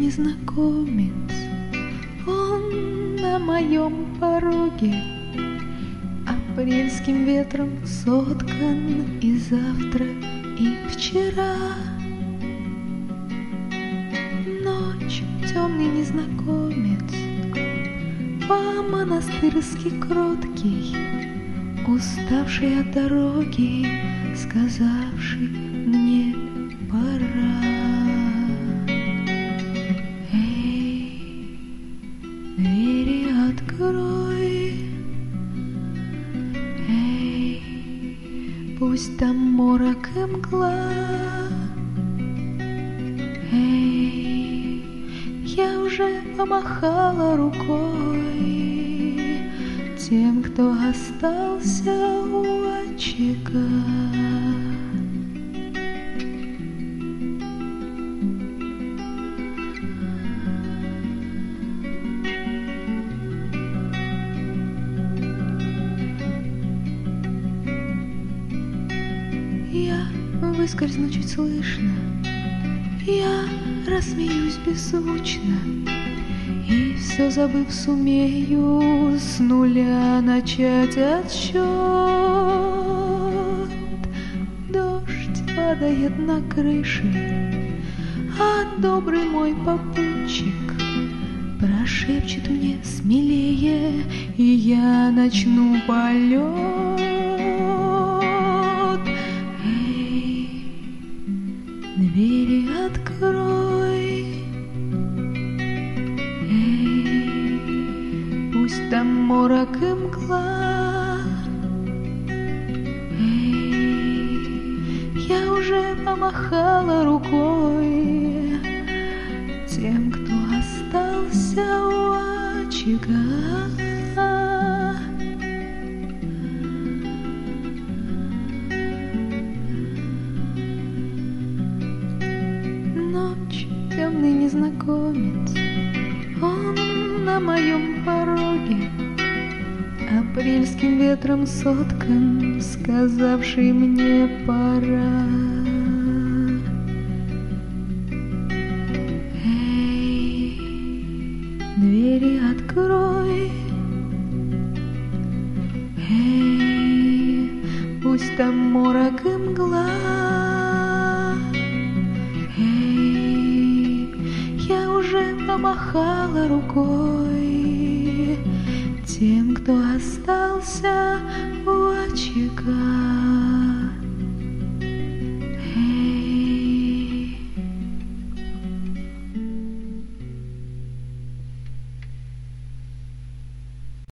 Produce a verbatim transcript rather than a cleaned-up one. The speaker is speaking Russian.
незнакомец, он на моем пороге, апрельским ветром соткан и завтра, и вчера. Ночь, темный незнакомец, по-монастырски кроткий, уставший от дороги, сказавший мне пора. Эй, двери открой, эй, пусть там морок и мгла, эй, я уже помахала рукой тем, кто остался у очага. Я выскользну чуть слышно, я рассмеюсь беззвучно, и все забыв сумею с нуля начать отсчет. Дождь падает на крыши, а добрый мой попутчик прошепчет мне смелее, и я начну полет. Эй, двери открой, пусть там морок и мгла, эй, я уже помахала рукой тем, кто остался у очага. Ночь, темный незнакомец, он на моем пороге, апрельским ветром соткан, сказавший мне пора. Эй, двери открой, эй, пусть там морок и мгла, эй, я уже помахала рукой тем, кто остался у очага.